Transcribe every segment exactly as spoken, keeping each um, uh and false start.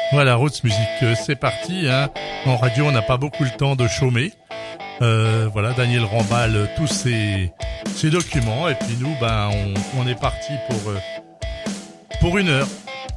Voilà, Roots Music, euh, c'est parti. Hein. En radio, on n'a pas beaucoup le temps de chômer. Euh, voilà, Daniel remballe tous ses, ses documents et puis nous, ben, on, on est parti pour, euh, pour une heure.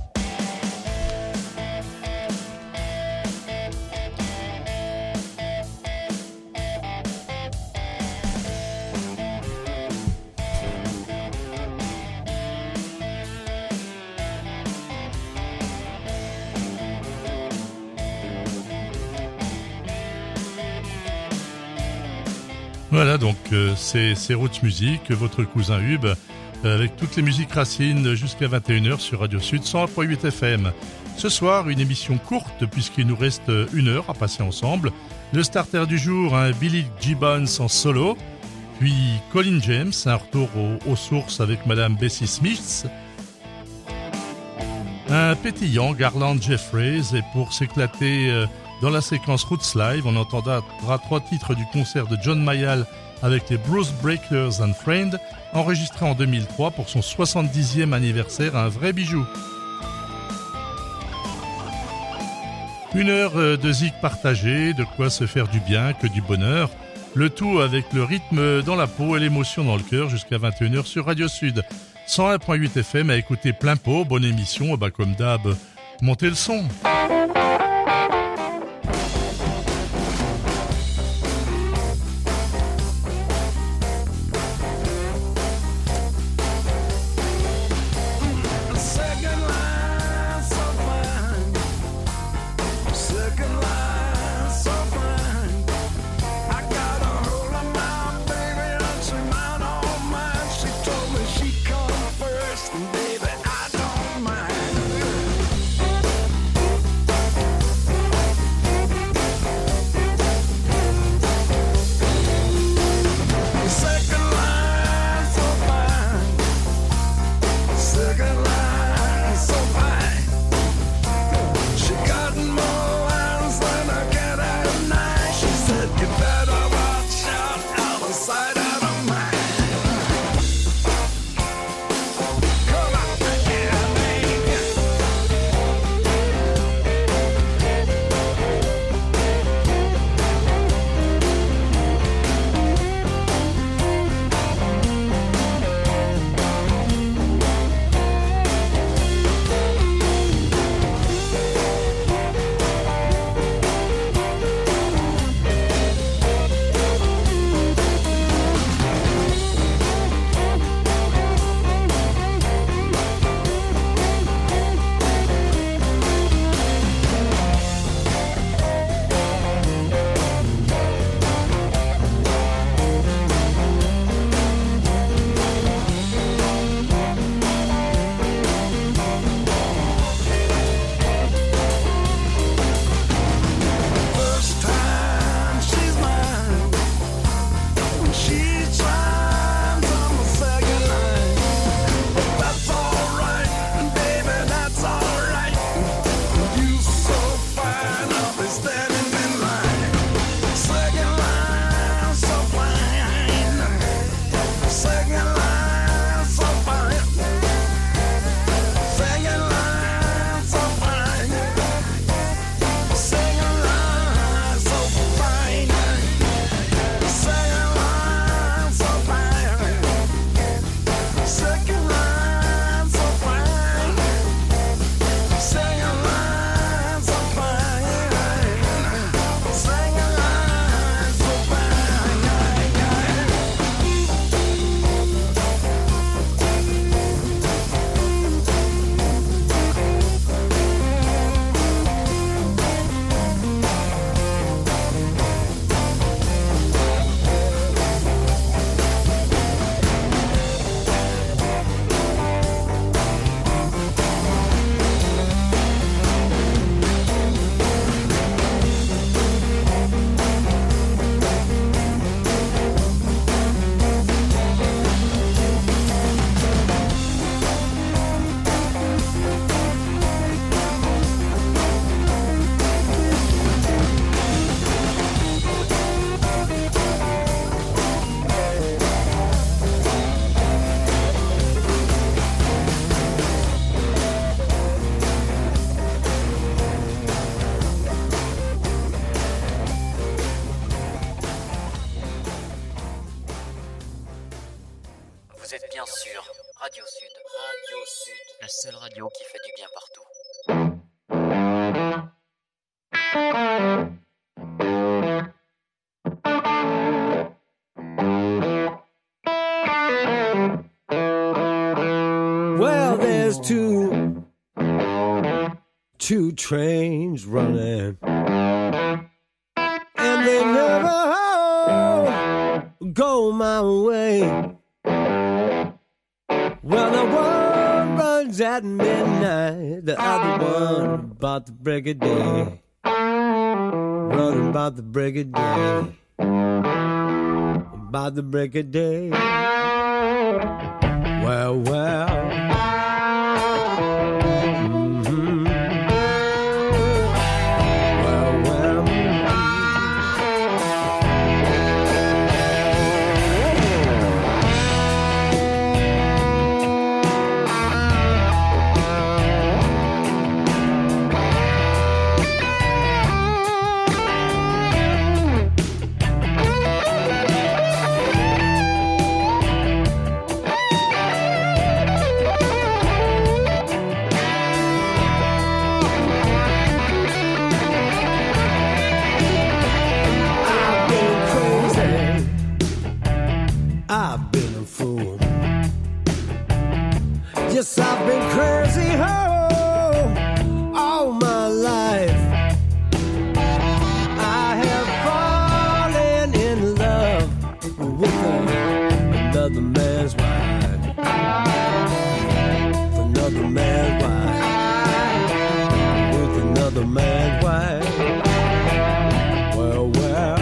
Voilà, donc euh, c'est, c'est Roots Music, votre cousin Hub, euh, avec toutes les musiques racines jusqu'à vingt et une heures sur Radio Sud cent un virgule huit F M. Ce soir, une émission courte puisqu'il nous reste une heure à passer ensemble. Le starter du jour, un Billy Gibbons en solo, puis Colin James, un retour aux, aux sources avec Madame Bessie Smith, un pétillant Garland Jeffreys, et pour s'éclater euh, dans la séquence Roots Live, on entendra trois titres du concert de John Mayall avec les Bruce Breakers and Friends, enregistré en deux mille trois pour son soixante-dixième anniversaire, un vrai bijou. Une heure de zik partagée, de quoi se faire du bien, que du bonheur. Le tout avec le rythme dans la peau et l'émotion dans le cœur jusqu'à vingt et une heures sur Radio Sud. cent un virgule huit F M à écouter plein pot, bonne émission, bah comme d'hab, montez le son. First, baby, I don't mind. two trains running, and they never go my way. Well, the one runs at midnight, the other one about the break of day. Running about the break of day, about the break of day. Well, well. Mm-hmm. Well, well. Yes, I've been crazy oh, all my life. I have fallen in love with another man's wife. With another man's wife. With another man's wife. Well, well.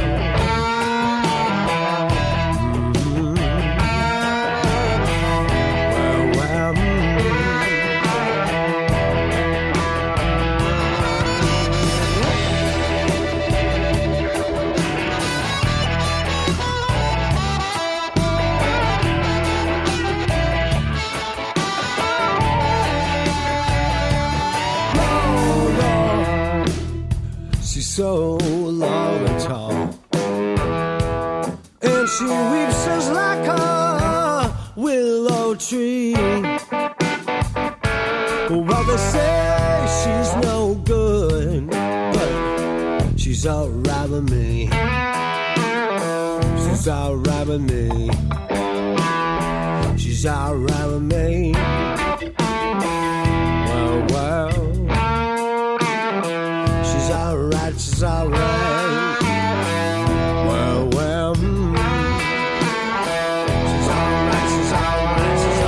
So long and tall, and she weeps just like a willow tree. Well, they say she's no good, but she's alright with me. She's alright with me. She's alright with me. Well, well. She's alright, she's alright. Well, well. Mm. She's alright, she's alright, she's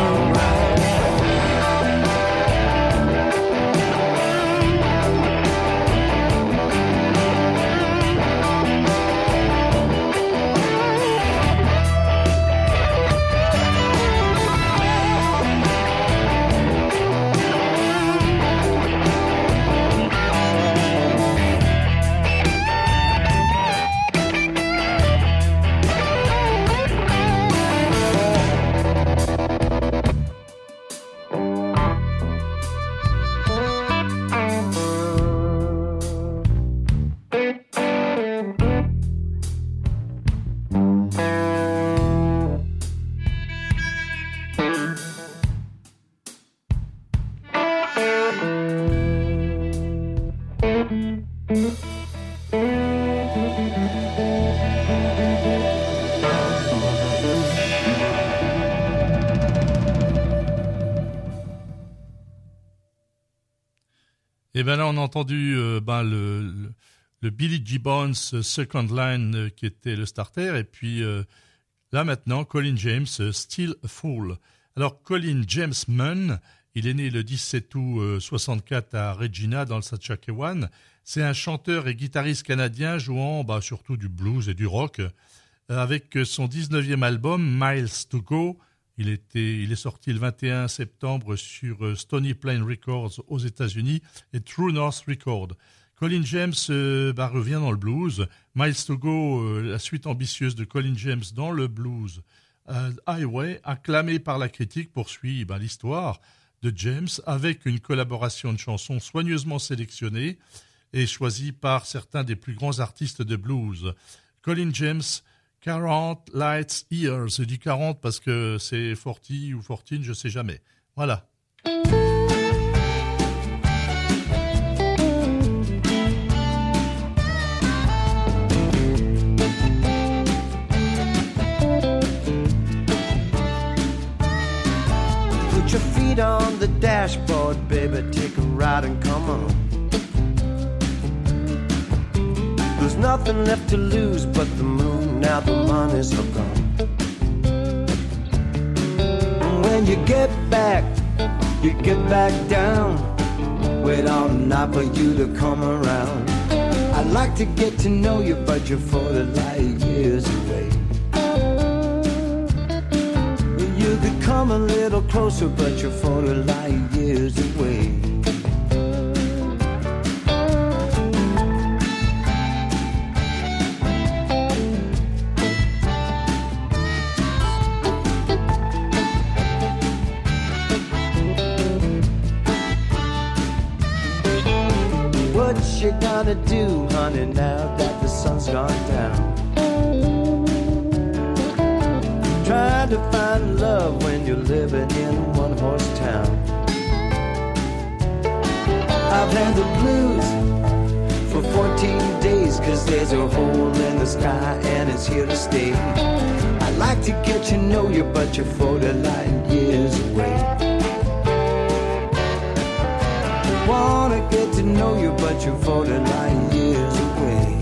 Et bien là, on a entendu euh, ben, le, le, le Billy Gibbons Second Line euh, qui était le starter. Et puis euh, là maintenant, Colin James, euh, Still a Fool. Alors Colin James Munn, il est né le dix-sept août euh, soixante-quatre à Regina dans le Saskatchewan. C'est un chanteur et guitariste canadien jouant bah, surtout du blues et du rock. Euh, avec son dix-neuvième album, Miles to Go, il, était, il est sorti le vingt et un septembre sur Stony Plain Records aux États-Unis et True North Records. Colin James euh, bah, revient dans le blues. Miles to Go, euh, la suite ambitieuse de Colin James dans le blues. Euh, Highway, acclamé par la critique, poursuit bah, l'histoire de James avec une collaboration de chansons soigneusement sélectionnées et choisies par certains des plus grands artistes de blues. Colin James, quarante Light Years. Je dis quarante parce que c'est quarante ou quatorze, je ne sais jamais. Voilà. Put your feet on the dashboard, baby, take a ride and come on. nothing left to lose but the moon. Now the money's all gone. And when you get back, you get back down. Wait all night for you to come around. I'd like to get to know you, but you're forty light years away. You could come a little closer, but you're forty light years away. What you gonna do, honey, now that the sun's gone down? Trying to find love when you're living in one horse town. I've had the blues for fourteen days, cause there's a hole in the sky and it's here to stay. I'd like to get to know you, but you're forty light years away. Wanna get to know you, but you're forty light years away.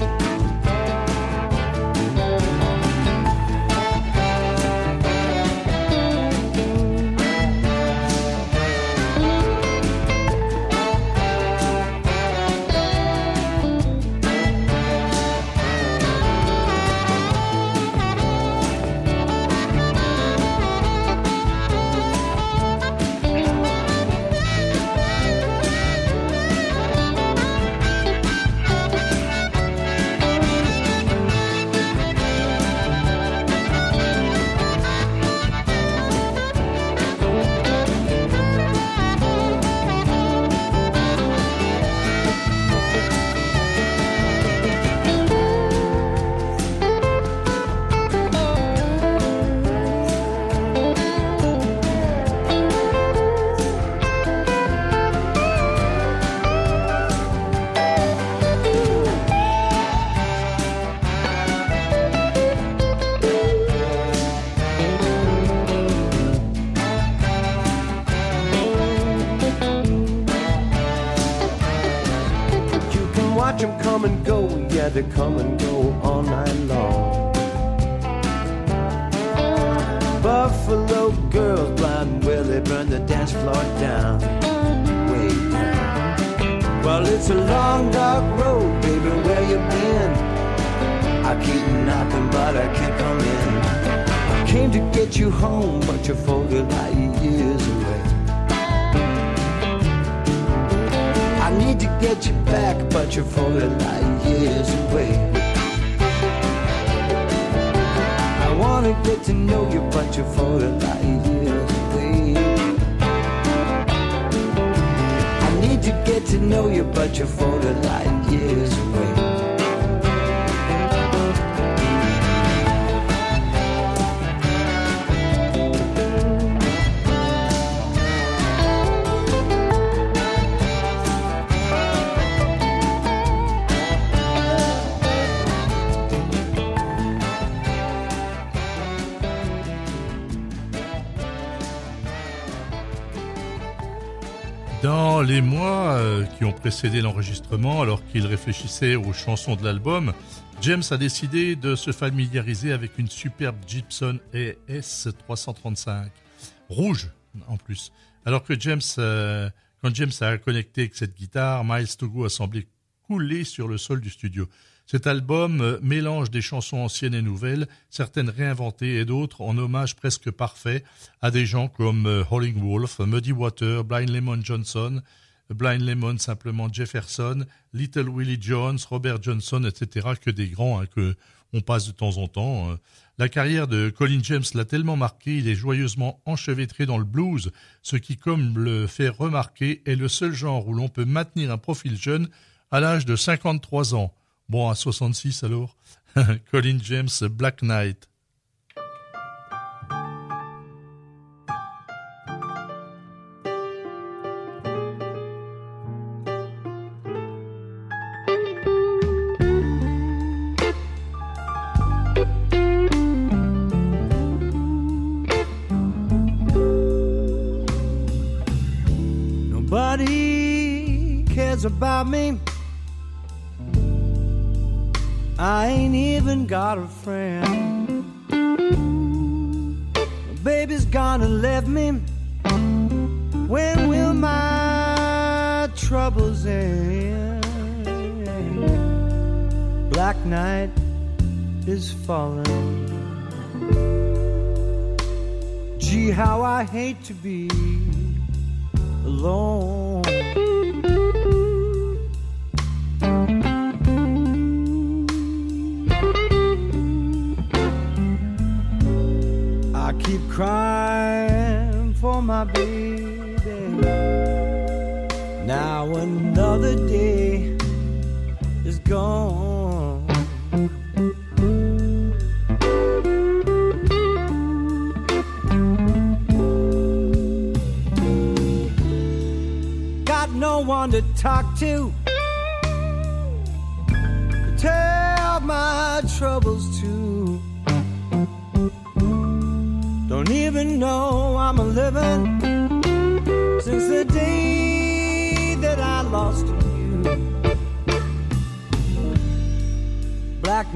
They come and go all night long. Buffalo girls, blind Willie, burn the dance floor down, way down. Well, it's a long dark road, baby, where you been? I keep knocking, but I can't come in. Came to get you home, but you're forty light years away. I need to get you back, but you're forty light years away. I wanna get to know you, but you're forty light years away. I need to get to know you, but you're forty light years away. Dans les mois euh, qui ont précédé l'enregistrement, alors qu'il réfléchissait aux chansons de l'album, James a décidé de se familiariser avec une superbe Gibson A S trois cent trente-cinq, rouge en plus. Alors que James, euh, quand James a connecté avec cette guitare, Miles Togo a semblé couler sur le sol du studio. Cet album euh, mélange des chansons anciennes et nouvelles, certaines réinventées et d'autres en hommage presque parfait à des gens comme euh, Howlin' Wolf, Muddy Waters, Blind Lemon Johnson, Blind Lemon simplement Jefferson, Little Willie Jones, Robert Johnson, et cetera. Que des grands hein, que on passe de temps en temps. La carrière de Colin James l'a tellement marqué, il est joyeusement enchevêtré dans le blues, ce qui, comme le fait remarquer, est le seul genre où l'on peut maintenir un profil jeune à l'âge de cinquante-trois ans. Bon, à soixante-six alors. Colin James, Black Knight. Nobody cares about me. I ain't even got a friend. Baby's gonna leave me. When will my troubles end? Black night is falling. Gee, how I hate to be alone. I keep crying for my baby. Now another day is gone. Got no one to talk to, to tell my troubles to. Don't even know I'm a living since the day that I lost you. Black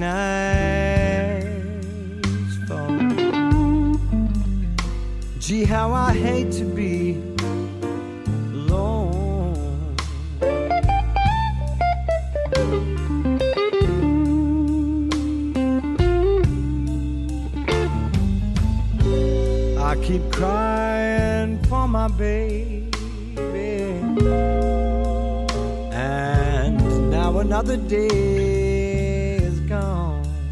nights falling. Gee, how I hate to be alone. I keep crying for my baby, and now another day is gone.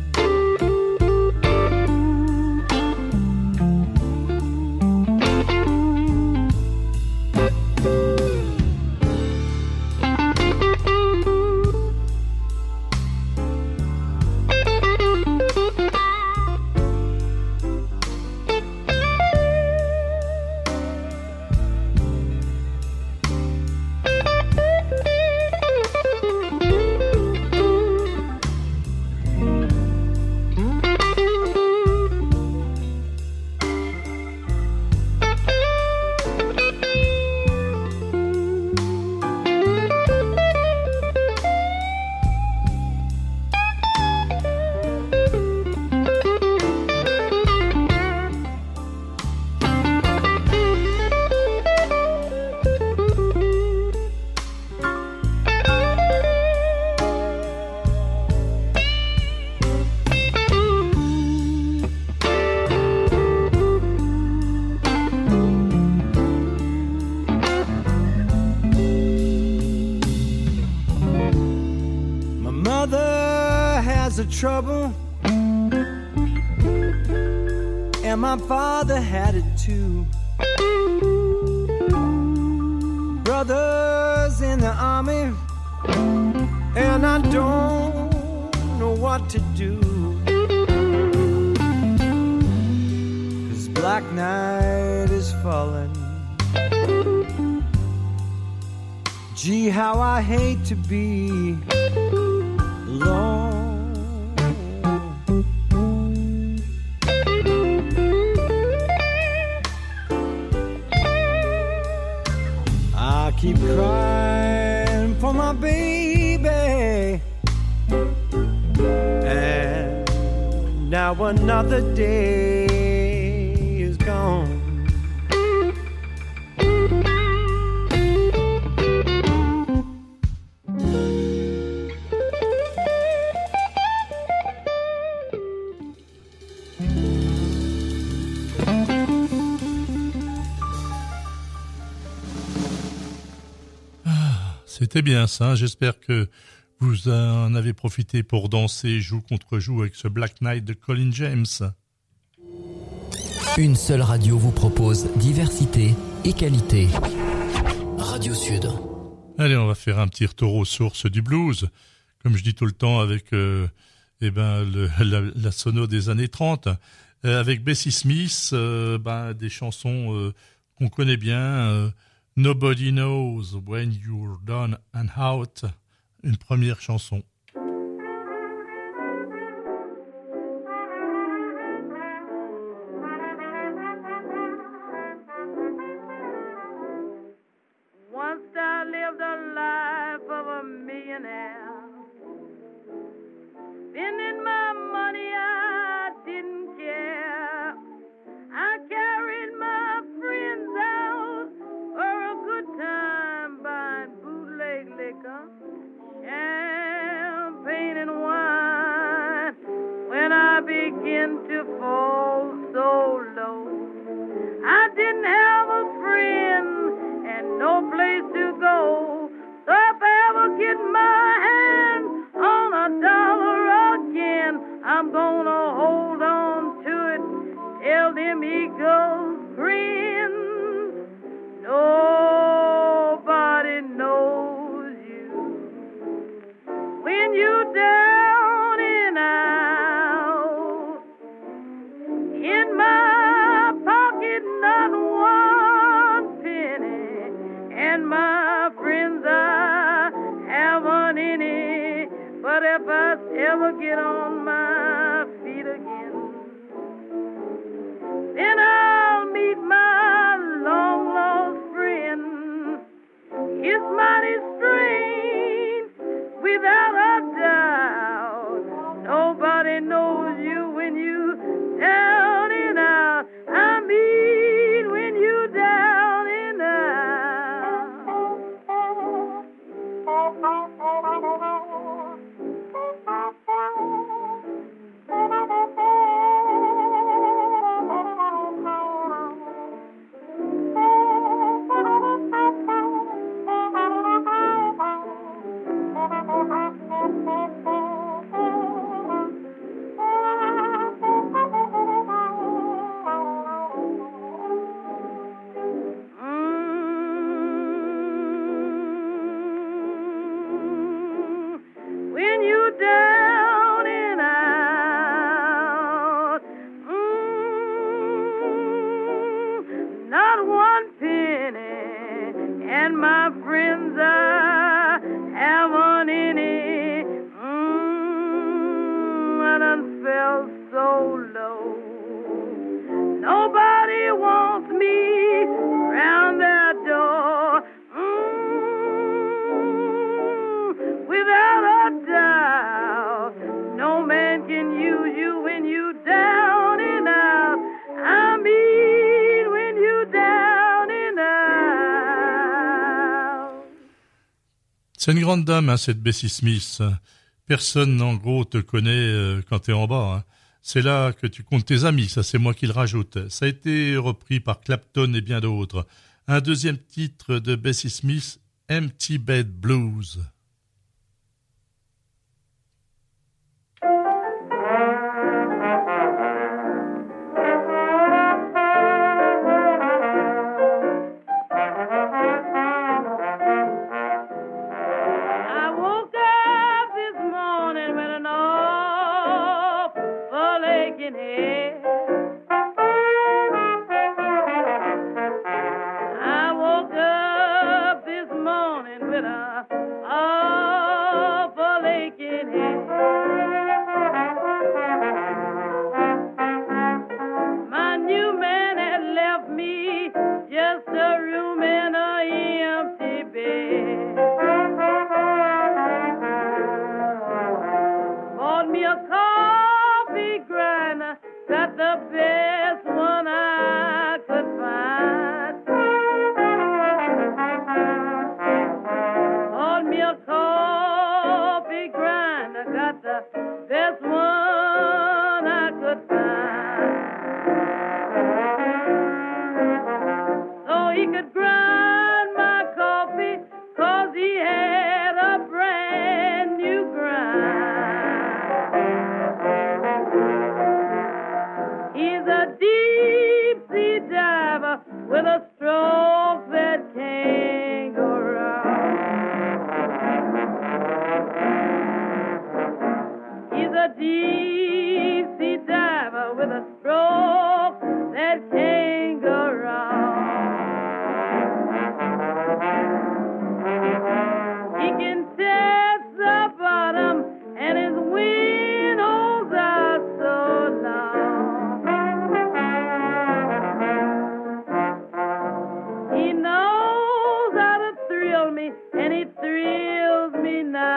Trouble, and my father had it too. Brothers in the army, and I don't know what to do. 'Cause black night is falling. Gee, how I hate to be alone. Keep crying for my baby, and now another day is gone. C'était bien ça, j'espère que vous en avez profité pour danser joue contre joue avec ce Black Knight de Colin James. Une seule radio vous propose diversité et qualité. Radio Sud. Allez, on va faire un petit retour aux sources du blues, comme je dis tout le temps avec euh, eh ben, le, la, la sono des années trente, euh, avec Bessie Smith, euh, ben, des chansons euh, qu'on connaît bien, euh, Nobody Knows When You're Done and Out, une première chanson. Once I lived a life of a millionaire. Then But if I ever get on my feet again, then I'll meet my long lost friend. It's mighty strange, without a doubt. Nobody knows you when you down and out. I mean when you down and out. C'est une grande dame, hein, cette Bessie Smith. Personne, en gros, te connaît euh, quand t'es en bas. Hein. C'est là que tu comptes tes amis, ça c'est moi qui le rajoute. Ça a été repris par Clapton et bien d'autres. Un deuxième titre de Bessie Smith, Empty Bed Blues.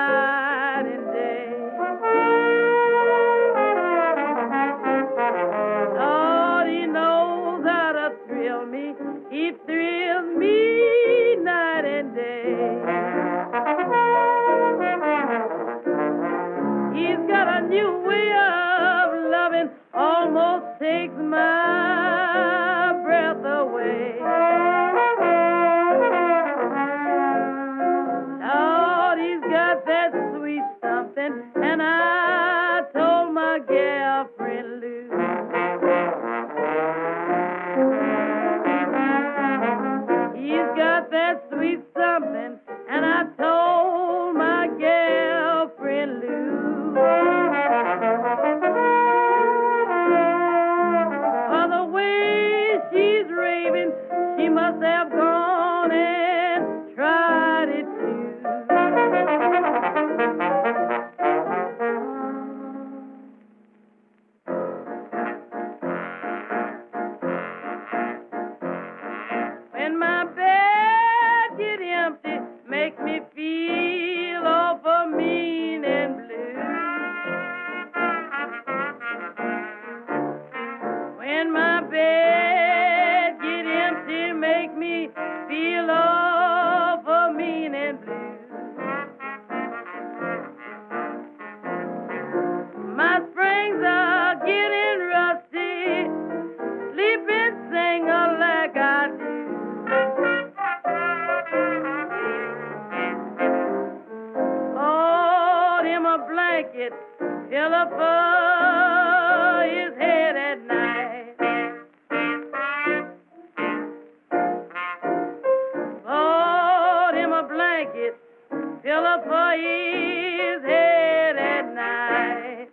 Night and day. blanket pillow for his head at night. Bought him a blanket pillow for his head at night.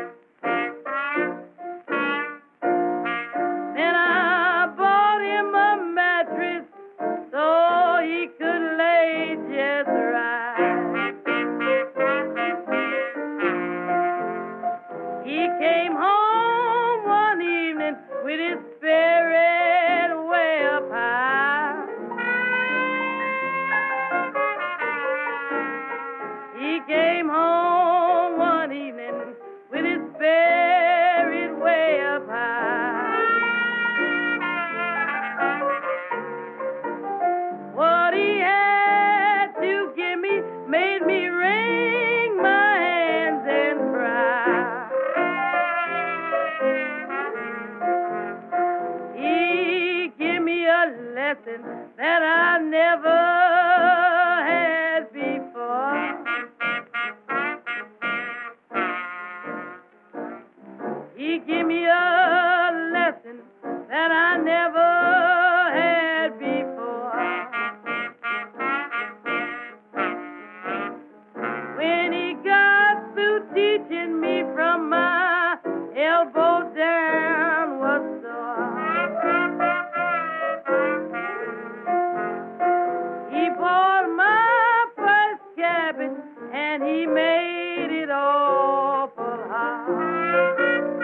Then I bought him a mattress so he could lay just right. He came home one evening with his spirit way up high. He came home one evening with his spirit way up high. What he had to give me made me wring my hands and cry. He gave me a lesson that I never had before. He gave me a lesson that I never had before. When he got through teaching me from my elbow down was sore. He bought my first cabin and he made it awful hard.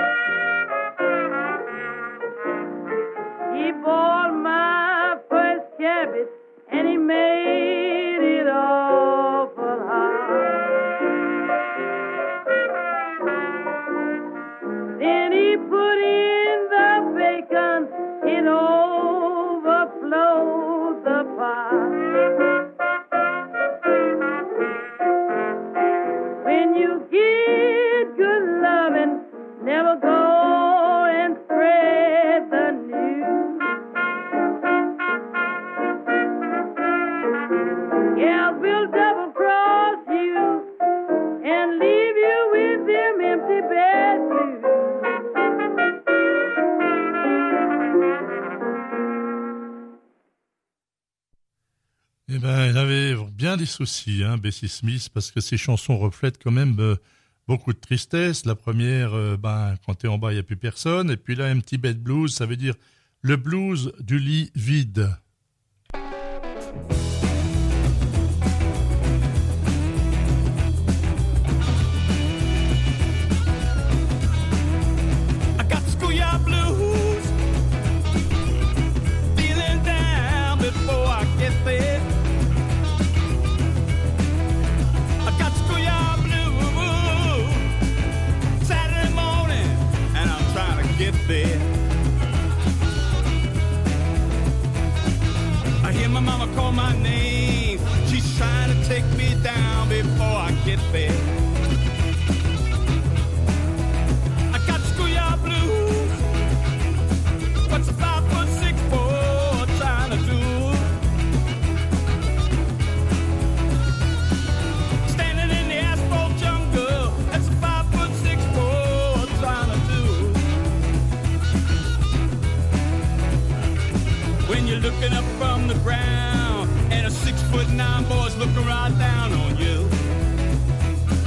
He bought my first cabin and he made it awful hard. Then he put in the bacon, it overflowed the pot. When you get good loving, never go and spread the news. Gals will double cross you and leave you with them empty bed blues. Eh ben, elle avait bien des soucis, hein, Bessie Smith, parce que ses chansons reflètent quand même euh, beaucoup de tristesse. La première, euh, ben, quand t'es en bas, il n'y a plus personne. Et puis là, un petit bed blues, ça veut dire le blues du lit vide. I got the schoolyard blues, feeling down before I get there. I got the schoolyard blues, Saturday morning, and I'm trying to get there. I hear my mama call my name, she's trying to take me down before I get there. I got the schoolyard blues, what's a five foot six boy trying to do? Standing in the asphalt jungle, that's a five foot six boy trying to do. When you're looking up from the ground and a six foot nine boy's looking right down on you.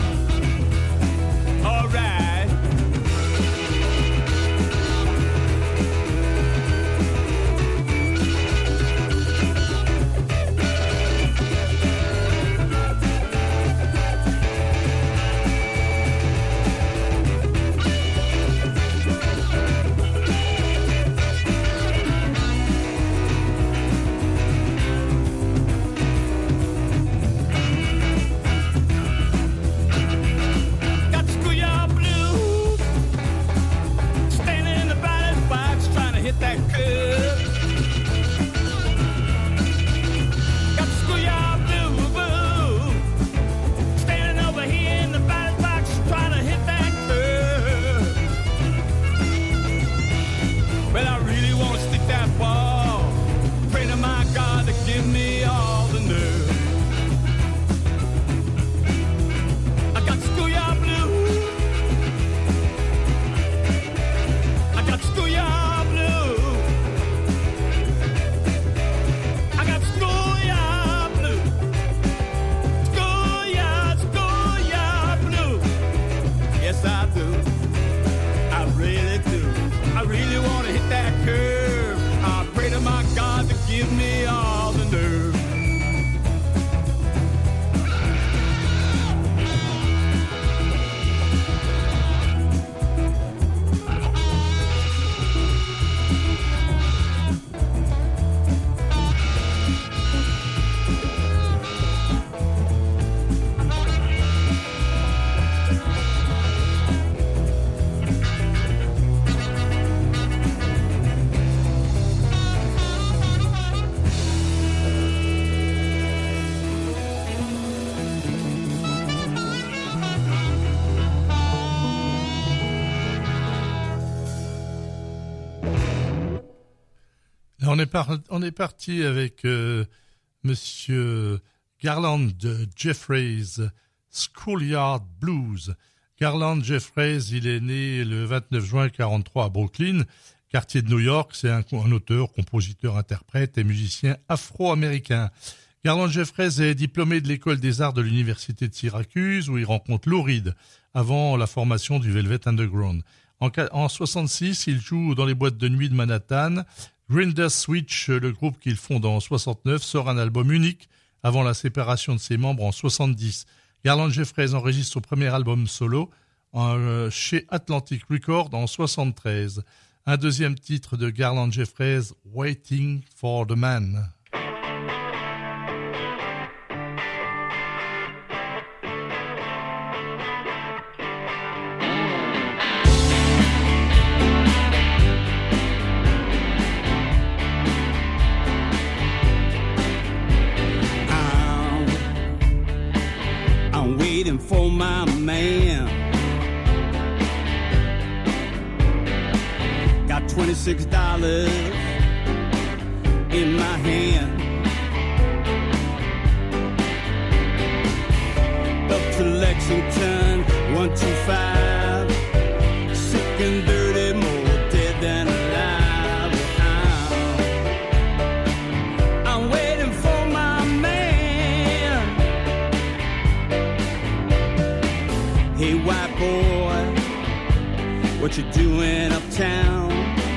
On est, par, on est parti avec euh, Monsieur Garland Jeffreys, Schoolyard Blues. Garland Jeffreys, il est né le vingt-neuf juin quarante-trois à Brooklyn, quartier de New York. C'est un, un auteur, compositeur, interprète et musicien afro-américain. Garland Jeffreys est diplômé de l'école des arts de l'université de Syracuse, où il rencontre Lou Reed avant la formation du Velvet Underground. En, en soixante-six, il joue dans les boîtes de nuit de Manhattan. Grinders Switch, le groupe qu'il fonde en soixante-neuf, sort un album unique avant la séparation de ses membres en soixante-dix. Garland Jeffreys enregistre son premier album solo en, euh, chez Atlantic Records en soixante-treize. Un deuxième titre de Garland Jeffreys, Waiting for the Man. For my man, got twenty-six dollars in my hand, up to Lexington, one two five, sick and dirty, more dead than alive. I'm, I'm waiting for my man. Hey, white boy, what you doing uptown?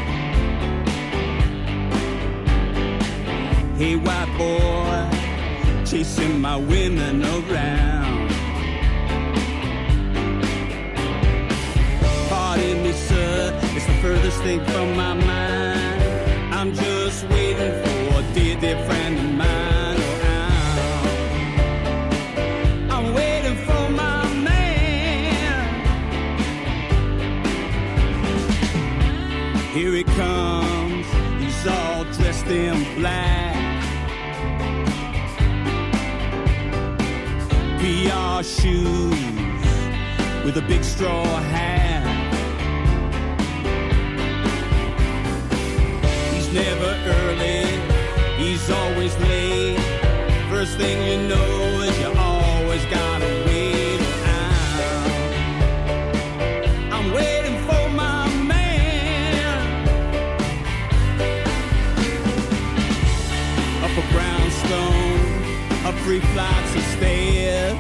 Hey, white boy, chasing my women around. Pardon me, sir, it's the furthest thing from my mind. I'm just waiting for a dear, dear friend of mine. I'm waiting for my Here he comes, he's all dressed in black. P R shoes with a big straw hat. He's never early, he's always late. First thing you know is you always gotta wait. I'm, I'm waiting for my a brownstone, up three flights of stairs.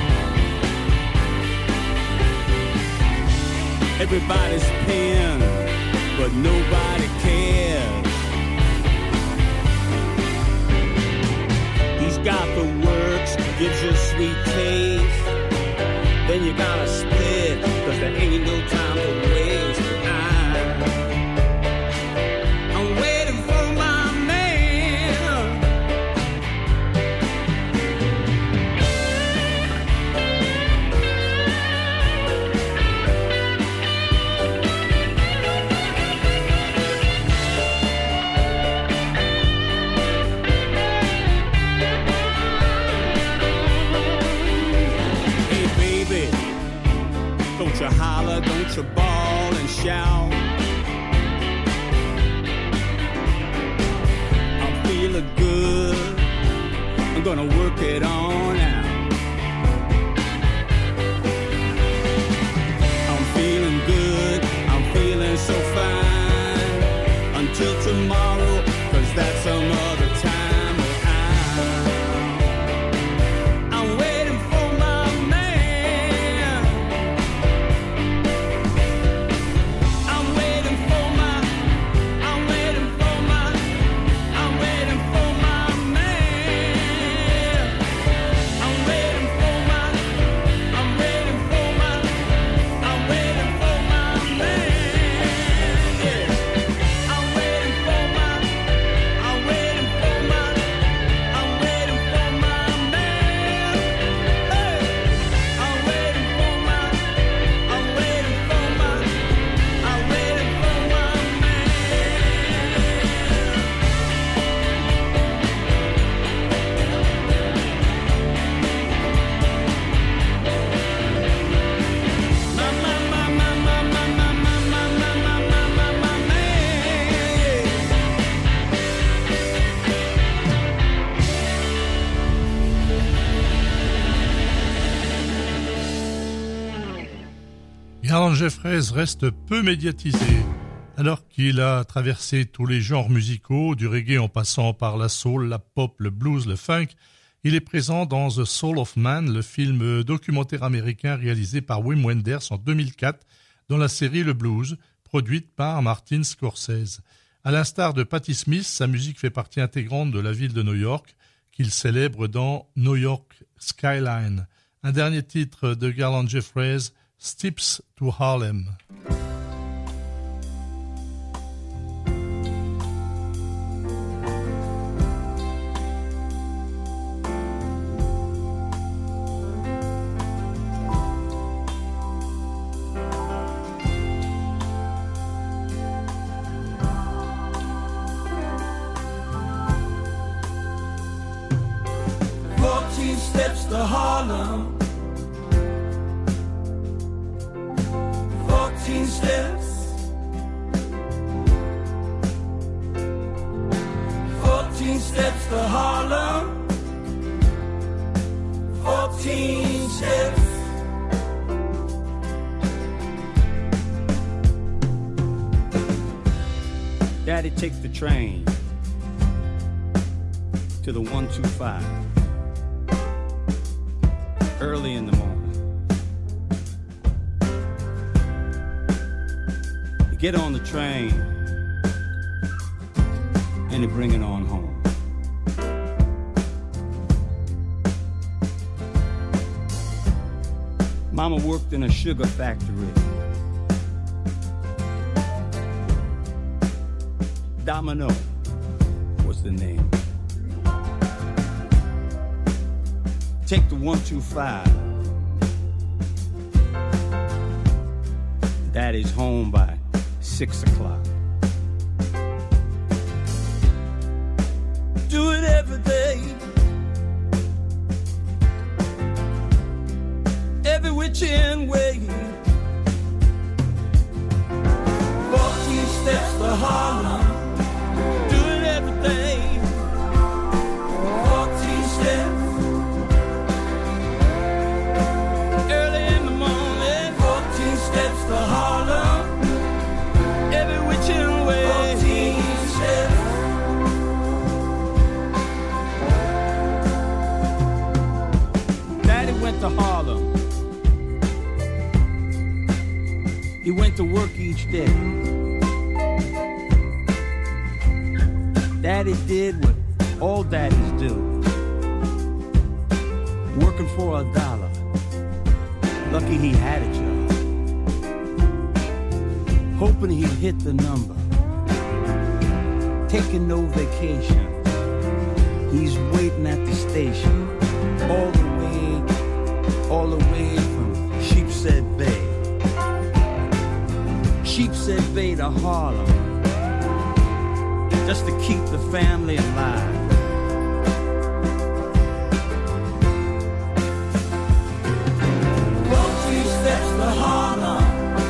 Everybody's paying, but nobody cares. He's got the works, gives you sweet taste. Then you gotta split, cause there ain't no time to waste. I, I'm waiting for my man. Don't you holler, don't you bawl and shout. I'm feeling good, I'm gonna work it on out. I'm feeling good, I'm feeling so fine. Until tomorrow, cause that's some other time. I'm waiting for my man. I'm waiting for my, I'm waiting for my, I'm waiting for my man. Garland Jeffreys reste peu médiatisé. Alors qu'il a traversé tous les genres musicaux, du reggae en passant par la soul, la pop, le blues, le funk, il est présent dans The Soul of Man, le film documentaire américain réalisé par Wim Wenders en deux mille quatre dans la série Le Blues, produite par Martin Scorsese. À l'instar de Patti Smith, sa musique fait partie intégrante de la ville de New York, qu'il célèbre dans New York Skyline. Un dernier titre de Garland Jeffreys, Steps to Harlem. Steps to Harlem, fourteen steps, fourteen steps to Harlem, fourteen steps. Daddy takes the train to the one two five. Early in the morning. You get on the train and you bring it on home. Mama worked in a sugar factory. Domino was the name. Take the one two five. Daddy's home by six o'clock. Do it every day, every which end way. Fourteen steps to Harlem. Do it every day. Fourteen steps. Steps to Harlem, every which way. Fourteen steps. Daddy went to Harlem. He went to work each day. Daddy did what all daddies do, working for a dollar. Lucky he had a job. Hoping he'd hit the number, taking no vacation. He's waiting at the station, all the way, all the way from Sheepshead Bay. Sheepshead Bay to Harlem, just to keep the family alive. Fourteen steps to Harlem.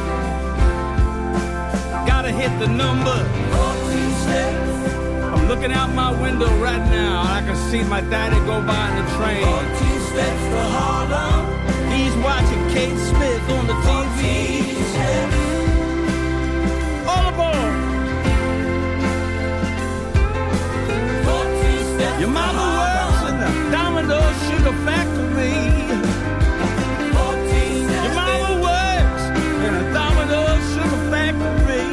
Hit the number. Fourteen steps. I'm looking out my window right now. I can see my daddy go by in the train. Fourteen steps to Harlem. He's watching Kate Smith on the T V. Fourteen steps. All aboard. Fourteen steps. Your mama works in the Domino Sugar Factory. Fourteen steps. Your mama works in a Domino Sugar Factory.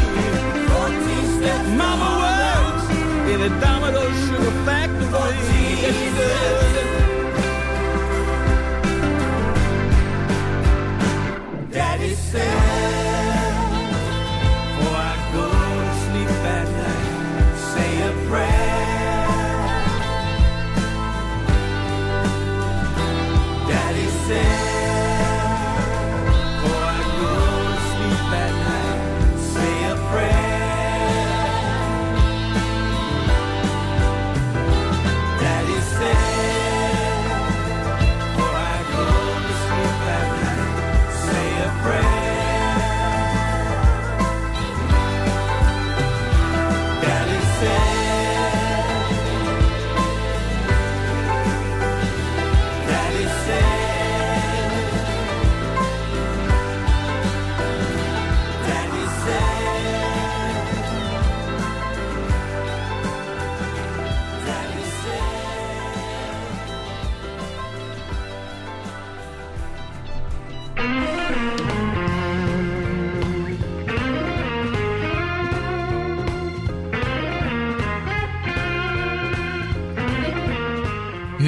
Mama works in a Domino Sugar Factory. Yes, she does. Daddy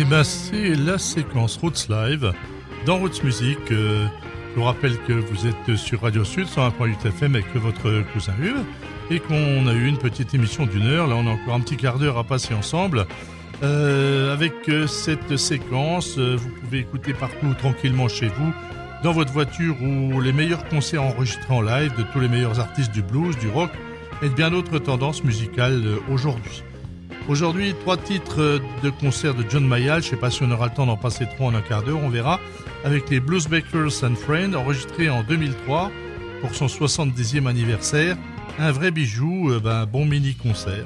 ben c'est la séquence Roots Live dans Roots Music. Euh, je vous rappelle que vous êtes sur Radio Sud cent un point huit F M avec votre cousin Hugues et qu'on a eu une petite émission d'une heure. Là, on a encore un petit quart d'heure à passer ensemble. Euh, avec cette séquence, vous pouvez écouter partout tranquillement chez vous, dans votre voiture, ou les meilleurs concerts enregistrés en live de tous les meilleurs artistes du blues, du rock et de bien d'autres tendances musicales aujourd'hui. Aujourd'hui, trois titres de concerts de John Mayall. Je ne sais pas si on aura le temps d'en passer trois en un quart d'heure, on verra. Avec les Bluesbakers and Friends, enregistrés en deux mille trois pour son soixante-dixième anniversaire. Un vrai bijou, euh, ben, bon mini-concert.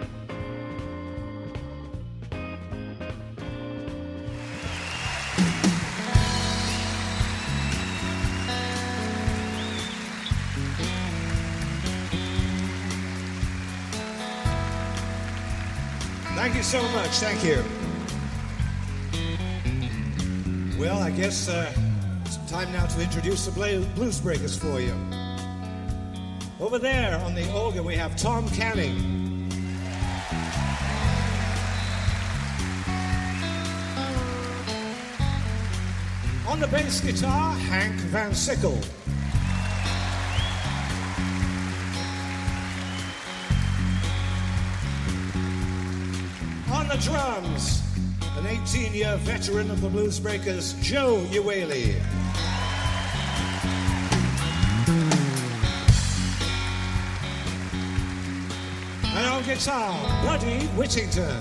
Thank you so much. Thank you. Well, I guess uh, it's time now to introduce the Blues Breakers for you. Over there on the organ, we have Tom Canning. On the bass guitar, Hank Van Sickle. On the drums, an eighteen-year veteran of the Blues Breakers, Joe Uwaley. And on guitar, Buddy Whittington.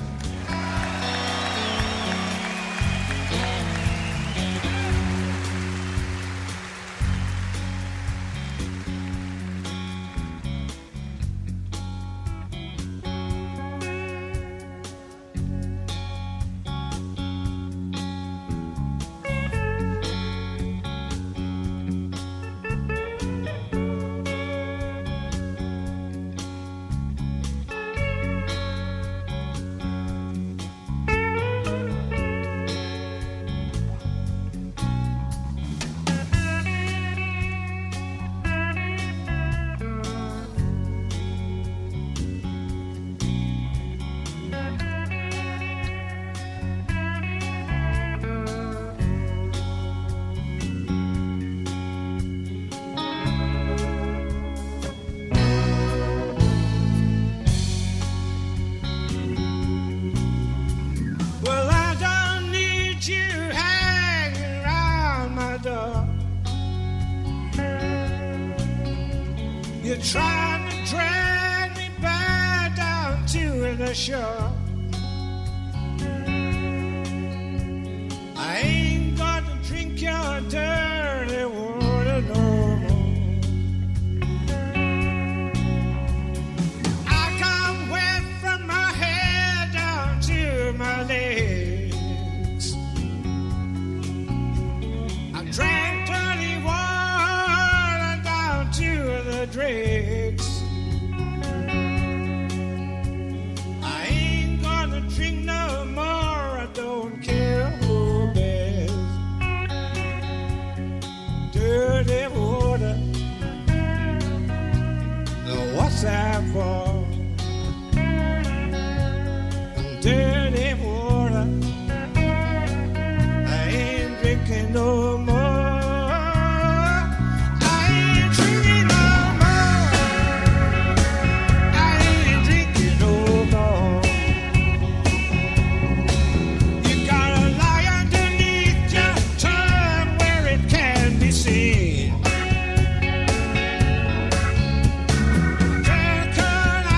Trying to drag me back down to the shore. I ain't gonna drink your dirty water no more. I come wet from my head down to my legs. I drank dirty water down to the dregs. I ain't gonna drink no more, I don't care who bears. Dirty water, now what's that for? Dirty water, I ain't drinking no more. Turn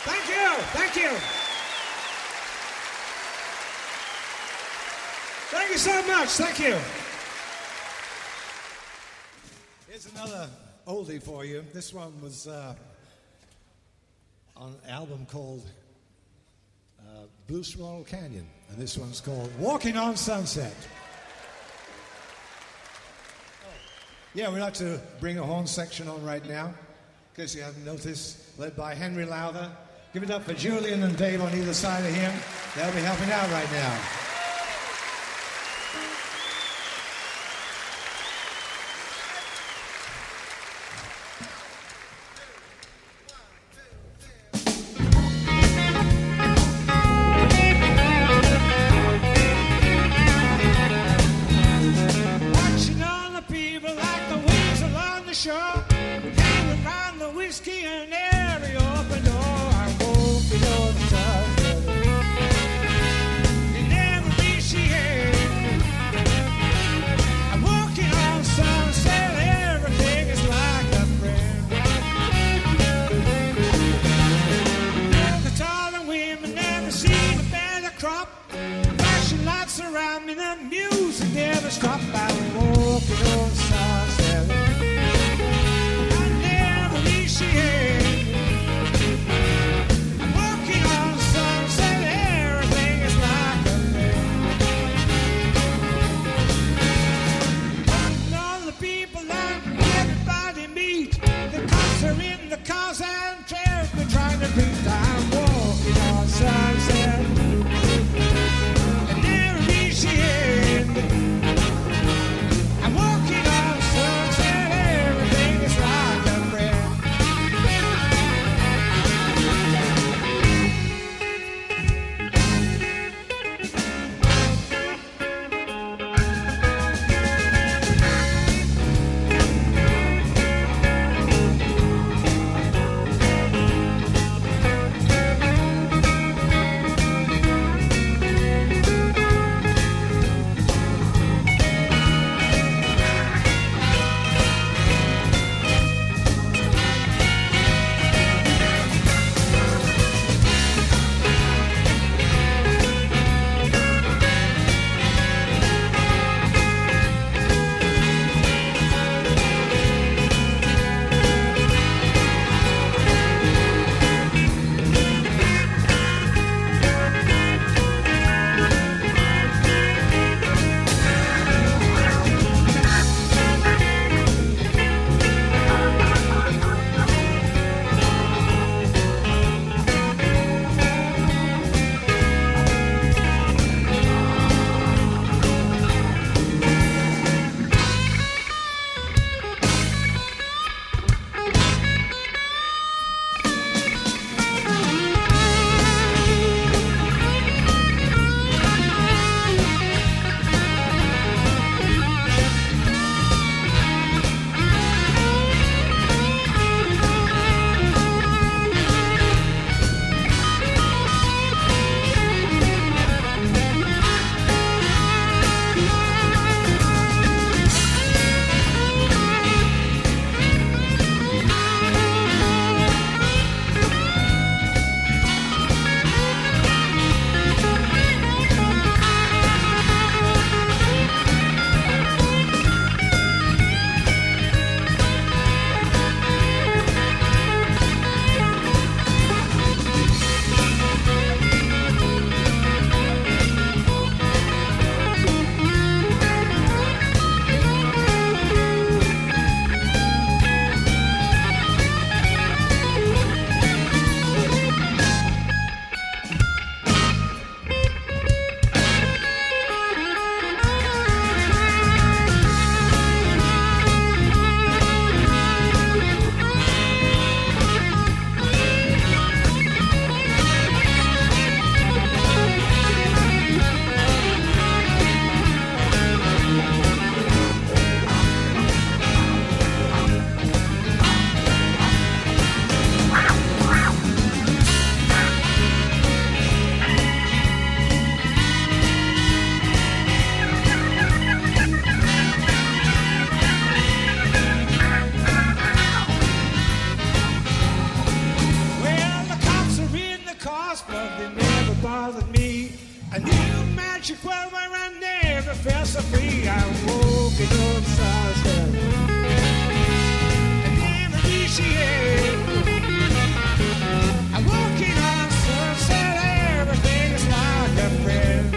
Thank you. Thank you. Thank you so much. Thank you. Here's another oldie for you. This one was uh, on an album called uh, Blue Small Canyon, and this one's called Walking on Sunset. Yeah, we'd like to bring a horn section on right now, in case you haven't noticed, led by Henry Lowther. Give it up for Julian and Dave on either side of him. They'll be helping out right now. you quell my run never felt so free. I'm walking on sunset. And never appreciate. I'm walking on sunset. Everything is like a friend.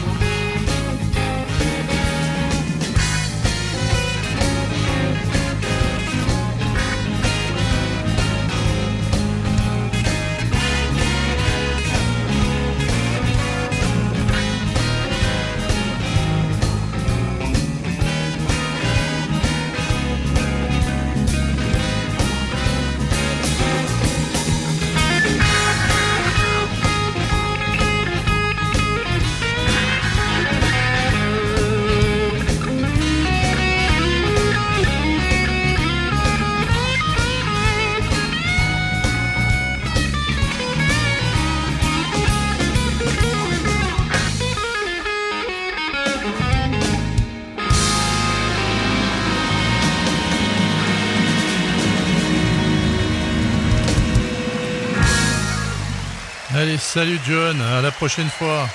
Allez, salut John, à la prochaine fois.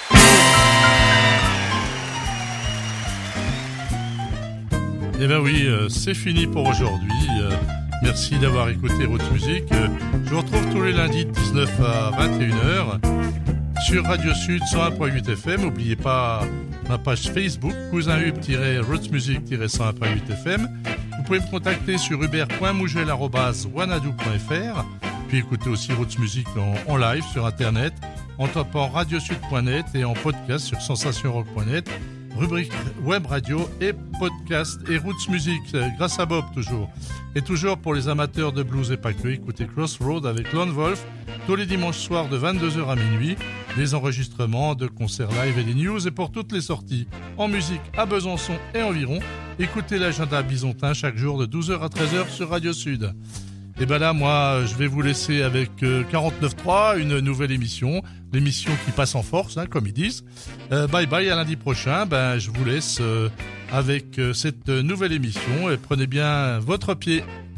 Eh ben oui, euh, c'est fini pour aujourd'hui. Euh, merci d'avoir écouté Roots Music. Euh, je vous retrouve tous les lundis de dix-neuf à vingt et une heures sur Radio Sud cent un virgule huit F M. N'oubliez pas ma page Facebook, cousin hub-roots music cent un virgule huit F M. Vous pouvez me contacter sur hubert point mougel arobase wanadoo point f r. Puis écoutez aussi Roots Music en, en live sur internet en tapant radiosud point net et en podcast sur sensation rock point net, rubrique web radio et podcast et Roots Music grâce à Bob toujours. Et toujours pour les amateurs de blues et pas que, écoutez Crossroad avec Lone Wolf tous les dimanches soirs de vingt-deux heures à minuit, des enregistrements de concerts live et des news. Et pour toutes les sorties en musique à Besançon et environ, écoutez l'agenda bisontin chaque jour de douze heures à treize heures sur Radio Sud. Et ben là, moi, je vais vous laisser avec euh, quarante-neuf trois, une nouvelle émission, l'émission qui passe en force, hein, comme ils disent. Euh, bye bye, à lundi prochain. Ben, je vous laisse euh, avec euh, cette nouvelle émission et prenez bien votre pied.